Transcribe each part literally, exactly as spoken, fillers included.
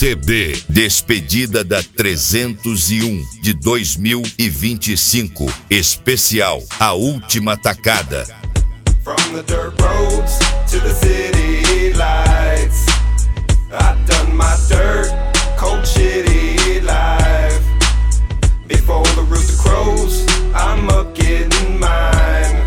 C D Despedida da trezentos e um de dois mil e vinte e cinco, especial A Última Tacada. From the dirt roads to the city lights, I've done my dirt, cold shitty life. Before the rooster crows, I'm up getting mine.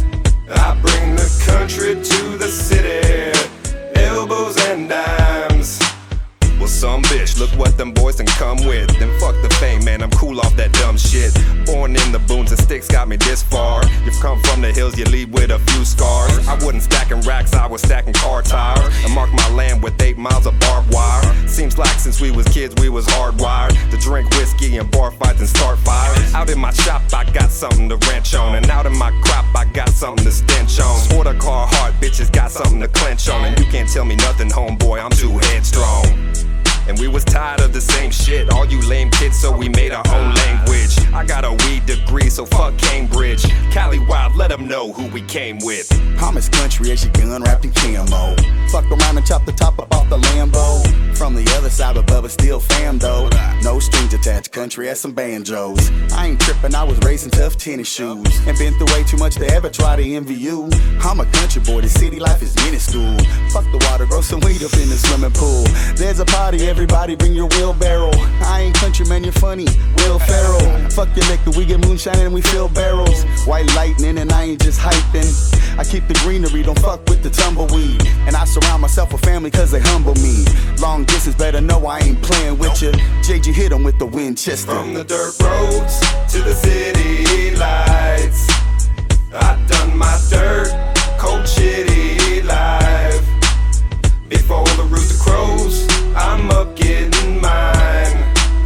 I bring the country to the city, elbows and dimes. Well, some bitch, look what them boys done come with. Then fuck the fame, man, I'm cool off that dumb shit. Born in the booms and sticks got me this far. You've come from the hills, you leave with a few scars. I wasn't stacking racks, I was stacking car tires. And marked my land with eight miles of barbed wire. Seems like since we was kids, we was hardwired to drink whiskey and bar fights and start fires. Out in my shop, I got something to ranch on. And out in my crop, I got something to stench on. Sport a car hard, bitches got something to clench on. And you can't tell me nothing, homeboy, I'm too headstrong. And we was tired of the same shit, all you lame kids, so we made our own language. I got a weed degree, so fuck Cambridge. Cali Wild, let them know who we came with. Promise country as your gun wrapped in camo. Fuck around and chop the top up off the Lambo. From the other side, but Bubba still fam though. No strings attached, country as some banjos. I ain't tripping, I was raising tough tennis shoes. And been through way too much to ever try to envy you. I'm a country boy, the city life is minuscule. Fuck the water, grow some weed up in the swimming pool. There's a party, everybody bring your wheelbarrow. I ain't country, man, you're funny, Will Ferrell. Fuck your liquor, we get moonshine and we fill barrels. White lightning and I ain't just hyping. I keep the greenery, don't fuck with the tumbleweed. And I surround myself with family cause they humble me. Long distance, better know I ain't playing with you. J G hit him with the Winchester. From the dirt roads to the city lights, I've done my dirt, cold shitty life. Before the rooster crows, I'm up getting mine.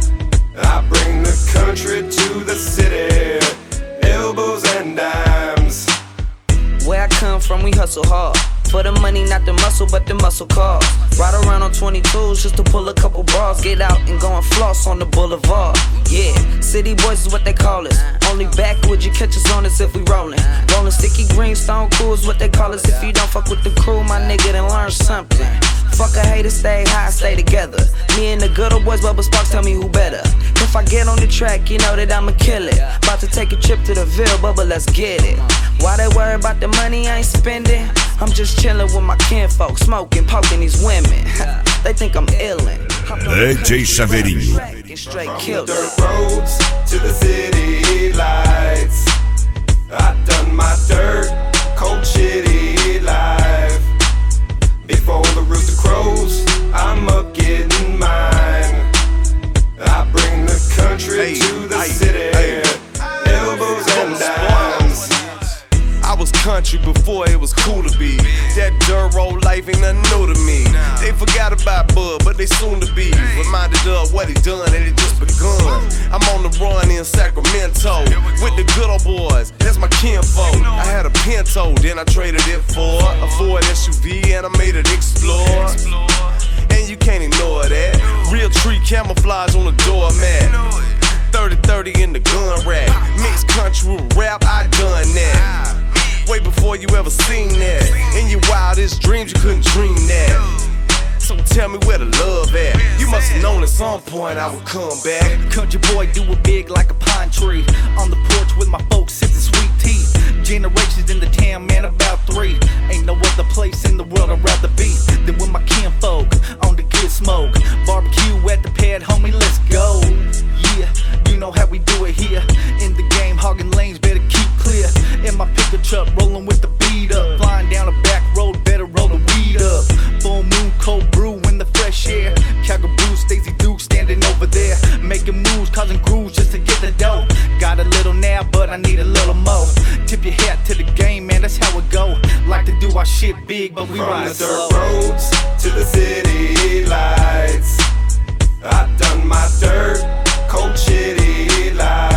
I bring the country to the city, elbows and dimes. Where I come from, we hustle hard. For the money, not the muscle, but the muscle cars. Ride around on twenty-twos just to pull a couple bras. Get out and go and floss on the boulevard. Yeah, city boys is what they call us. Only backwoods you catch us on us if we rollin'. Rollin' sticky green, stone cool is what they call us. If you don't fuck with the crew, my nigga, then learn something. Fuck a hater, stay high, stay together. Me and the good old boys, Bubba Sparks, tell me who better. If I get on the track, you know that I'ma kill it. About to take a trip to the Ville, Bubba, let's get it. Why they worry about the money I ain't spending? I'm just chillin' with my kinfolk, smoking, poking these women. They think I'm illin'. D J Chaveirinho. From the dirt roads to the city lights, I've done my dirt, cold shitty life. Before the rooster crows, I'm up getting mine. I bring the country hey, to the hey, city, hey. Elbows and dimes. I was country before it was cool to be. That dirt road life ain't nothing new to me. They forgot about Bud, but they soon to be reminded of what he done and it just begun. I'm on the run in Sacramento with the good old boys, that's my kinfolk. I had a Pinto, then I traded it for a Ford S U V and I made it explore. And you can't ignore that. Real tree camouflage on the doormat. thirty thirty in the gun rack. Mixed country with rap, I done that. Way before you ever seen that. In your wildest dreams, you couldn't dream that. So tell me where the love at. You must have known at some point I would come back. Country boy do it big like a pine tree. On the porch with my folks sipping sweet tea. Generations in the town, man, about three. Ain't no other place in the world I'd rather be than with my kinfolk on the good smoke. Barbecue at the pad, homie, let's go. Yeah, you know how we do it here. In the game, hogging lanes, better keep clear. In my pickup truck, rolling with the beat up. Flying down a back road, better roll the weed up. Full moon, cold brew in the fresh air. Cowgirl Bruce, Stacey Duke standing over there. Making moves, causing grooves just to get the dough. Got a little now, but I need a little more. Tip your hat to the game, man, that's how it go. Like to do our shit big, but we From ride the slow. dirt roads to the city lights, I've done my dirt, cold shitty life.